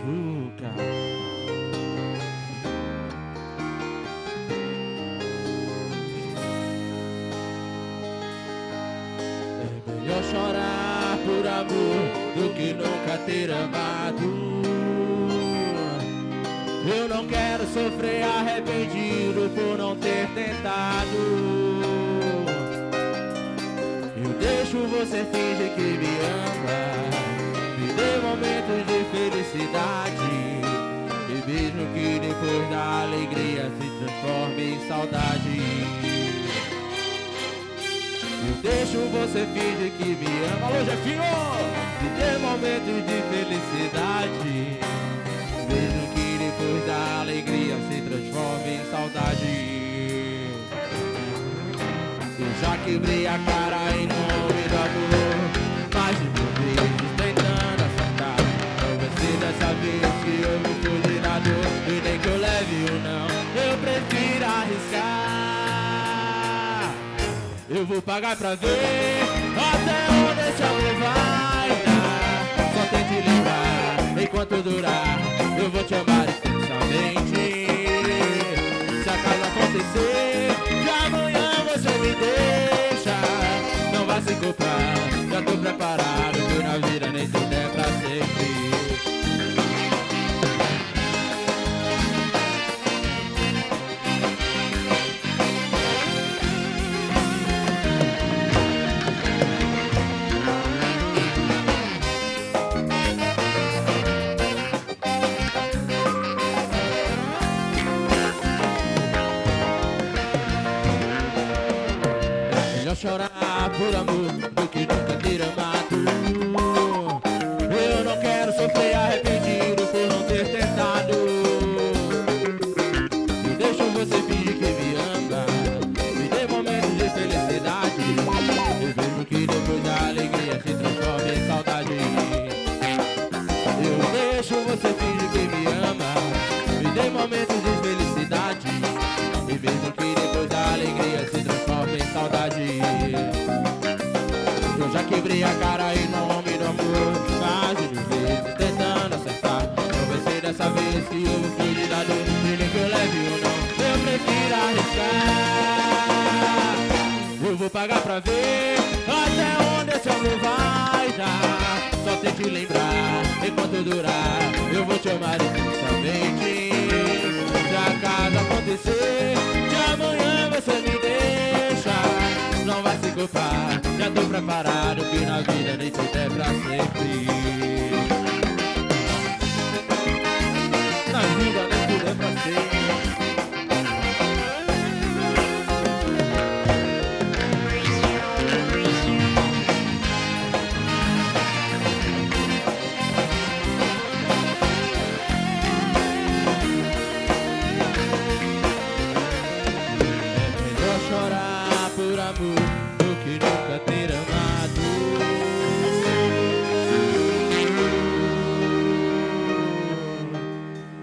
machucar. É melhor chorar por amor do que nunca ter amado. Eu não quero sofrer arrependido por não ter tentado. Eu deixo você fingir que me ama, me dê momentos de felicidade, e mesmo que depois da alegria se transforme em saudade. Eu deixo você fingir que me ama. Alô, Jefinho! Me dê momentos de felicidade, mesmo que depois da alegria se transforme em saudade. Eu já quebrei a cara em nome do amor, mais de 1000 vezes tentando acertar. Não vai ser dessa vez que eu vou fugir da dor, e nem que eu leve ou não, eu prefiro arriscar. Eu vou pagar pra ver até onde esse amor vai dar. Só tente lembrar, enquanto durar, eu vou te amar intensamente. Se acaso acontecer de amanhã você me deixa, não vai se culpar, já tô preparado, que na vida nem tudo é pra sempre. Chorar por amor do que nunca ter amado. Eu não quero sofrer arrependido por não ter tentado. Eu deixo você fingir que me ama, me dê momentos de felicidade, eu vejo que depois da alegria se transforma em saudade. Eu deixo você fingir que me ama, me dê momentos de felicidade, e mesmo que depois da alegria se transforma em saudade. Eu já quebrei a cara em nome do amor, mais de 1000 vezes tentando acertar. Não vai ser dessa vez que eu vou fugir da dor, e nem que eu leve ou não, eu prefiro arriscar. Eu vou pagar pra ver até onde esse amor vai dar. Só tente lembrar, enquanto durar, eu vou te amar intensamente. Se acaso acontecer de amanhã você me deixa, não vai se culpar, já tô preparado, que na vida nem tudo é pra sempre. Na vida nem tudo é pra sempre. É melhor chorar por amor